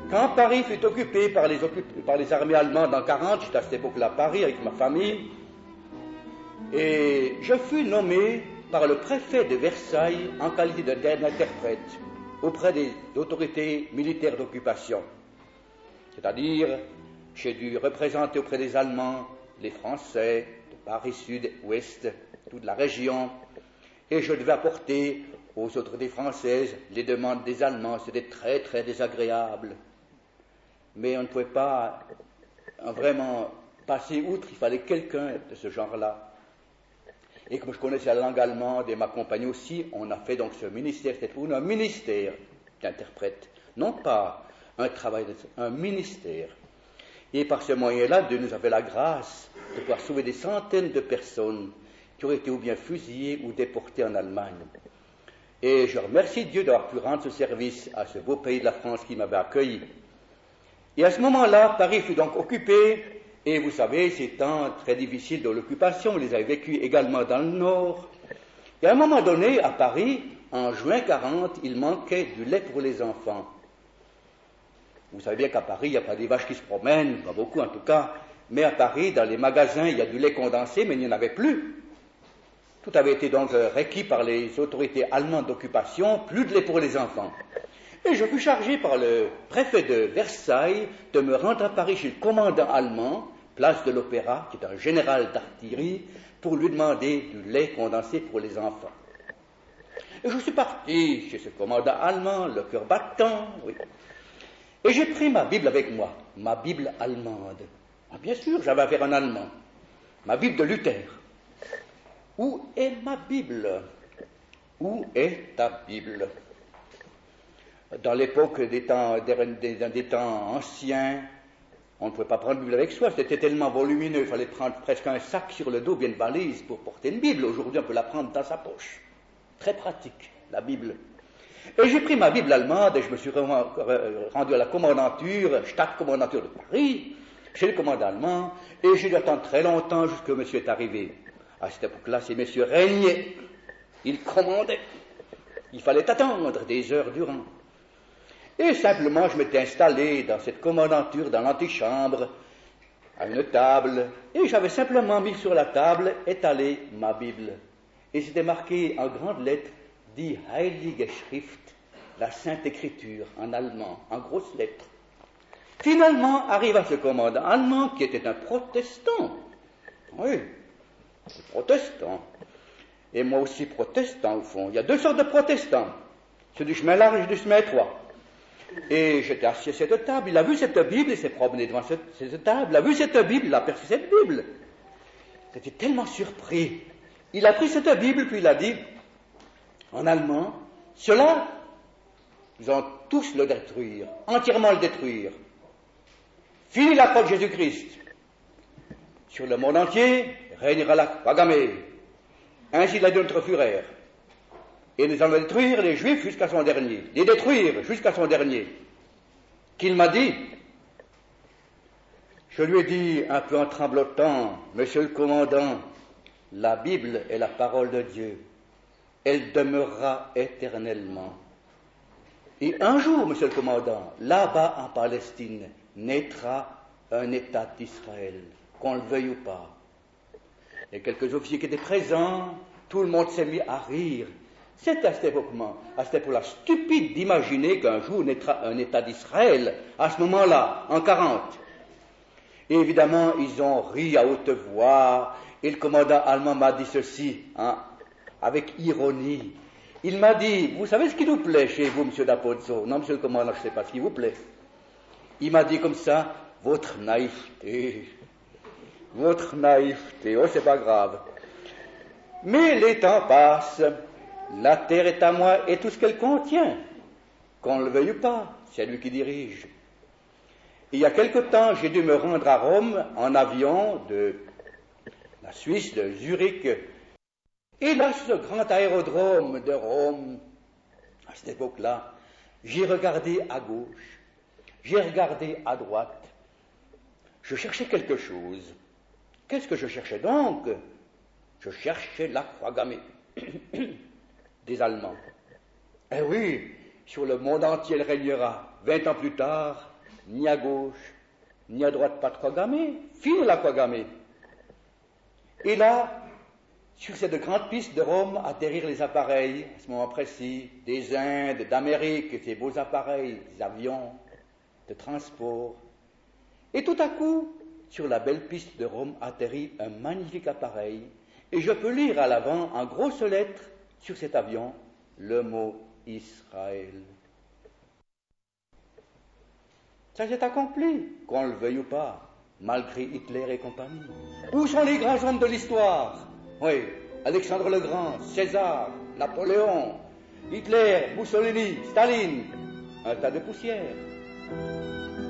Quand Paris fut occupé par les armées allemandes en 1940, j'étais à cette époque-là à Paris avec ma famille, et je fus nommé par le préfet de Versailles en qualité d'interprète auprès des autorités militaires d'occupation. C'est-à-dire, j'ai dû représenter auprès des Allemands les Français de Paris Sud, Ouest, toute la région, et je devais apporter aux autorités françaises les demandes des Allemands. C'était très, très désagréable. Mais on ne pouvait pas vraiment passer outre, il fallait quelqu'un de ce genre-là. Et comme je connaissais la langue allemande et ma compagne aussi, on a fait donc ce ministère, c'était pour nous un ministère d'interprète, non pas un travail, un ministère. Et par ce moyen-là, Dieu nous avait la grâce de pouvoir sauver des centaines de personnes qui auraient été ou bien fusillées ou déportées en Allemagne. Et je remercie Dieu d'avoir pu rendre ce service à ce beau pays de la France qui m'avait accueilli. Et à ce moment-là, Paris fut donc occupé, et vous savez, ces temps très difficiles de l'occupation, vous les avez vécus également dans le Nord. Et à un moment donné, à Paris, en juin 1940, il manquait du lait pour les enfants. Vous savez bien qu'à Paris, il n'y a pas des vaches qui se promènent, pas beaucoup en tout cas, mais à Paris, dans les magasins, il y a du lait condensé, mais il n'y en avait plus. Tout avait été donc requis par les autorités allemandes d'occupation, plus de lait pour les enfants. Et je fus chargé par le préfet de Versailles de me rendre à Paris chez le commandant allemand, place de l'Opéra, qui est un général d'artillerie, pour lui demander du lait condensé pour les enfants. Et je suis parti chez ce commandant allemand, le cœur battant, oui. Et j'ai pris ma Bible avec moi, ma Bible allemande. Ah, bien sûr, j'avais affaire en allemand. Ma Bible de Luther. Où est ma Bible? Où est ta Bible? Dans l'époque des temps anciens, on ne pouvait pas prendre une Bible avec soi, c'était tellement volumineux, il fallait prendre presque un sac sur le dos, bien une valise pour porter une Bible. Aujourd'hui, on peut la prendre dans sa poche. Très pratique, la Bible. Et j'ai pris ma Bible allemande et je me suis rendu à la commandanture, Stadtkommandantur de Paris, chez le commandant allemand, et j'ai dû attendre très longtemps jusqu'à monsieur est arrivé. À cette époque-là, ces messieurs régnaient, ils commandaient. Il fallait attendre des heures durant. Et simplement, je m'étais installé dans cette commandanture, dans l'antichambre, à une table, et j'avais simplement mis sur la table, étalé ma Bible. Et c'était marqué en grandes lettres, Die Heilige Schrift, la Sainte Écriture, en allemand, en grosses lettres. Finalement, arriva ce commandant allemand qui était un protestant. Oui, protestant. Et moi aussi protestant, au fond. Il y a deux sortes de protestants. Ceux du chemin large et du chemin étroit. Et j'étais assis à cette table, il a vu cette Bible, il s'est promené devant cette table, il a vu cette Bible, il a aperçu cette Bible. Il était tellement surpris. Il a pris cette Bible, puis il a dit, en allemand, cela, nous allons tous le détruire, entièrement le détruire. Fini la croix de Jésus-Christ. Sur le monde entier, régnera la croix gammée. Ainsi l'a dit notre Führer. Et nous allons détruire les Juifs jusqu'à son dernier. Les détruire jusqu'à son dernier. Qu'il m'a dit, je lui ai dit un peu en tremblotant, monsieur le commandant, la Bible est la parole de Dieu. Elle demeurera éternellement. Et un jour, monsieur le commandant, là-bas en Palestine, naîtra un État d'Israël, qu'on le veuille ou pas. Et quelques officiers qui étaient présents, tout le monde s'est mis à rire. C'est à cette époque-là stupide d'imaginer qu'un jour naîtra un État d'Israël, à ce moment-là, en 1940. Et évidemment, ils ont ri à haute voix, et le commandant allemand m'a dit ceci, avec ironie. Il m'a dit, vous savez ce qui nous plaît chez vous, monsieur D'Apozzo? Non, monsieur le commandant, je ne sais pas ce qui vous plaît. Il m'a dit comme ça, votre naïveté, oh, c'est pas grave. Mais les temps passent, la terre est à moi et tout ce qu'elle contient, qu'on le veuille ou pas, c'est lui qui dirige. Il y a quelque temps, j'ai dû me rendre à Rome en avion de la Suisse, de Zurich. Et là, sur ce grand aérodrome de Rome, à cette époque-là, j'ai regardé à gauche, j'ai regardé à droite. Je cherchais quelque chose. Qu'est-ce que je cherchais donc? Je cherchais la croix gammée des Allemands. Eh oui, sur le monde entier elle régnera. 20 ans plus tard, ni à gauche, ni à droite, pas de quoi gamer. Fini la quoi gamer. Et là, sur cette grande piste de Rome, atterrirent les appareils, à ce moment précis, des Indes, d'Amérique, ces beaux appareils, des avions de transport. Et tout à coup, sur la belle piste de Rome, atterrit un magnifique appareil, et je peux lire à l'avant, en grosses lettres, sur cet avion, le mot Israël. Ça s'est accompli, qu'on le veuille ou pas, malgré Hitler et compagnie. Où sont les grands hommes de l'histoire? Oui, Alexandre le Grand, César, Napoléon, Hitler, Mussolini, Staline, un tas de poussière.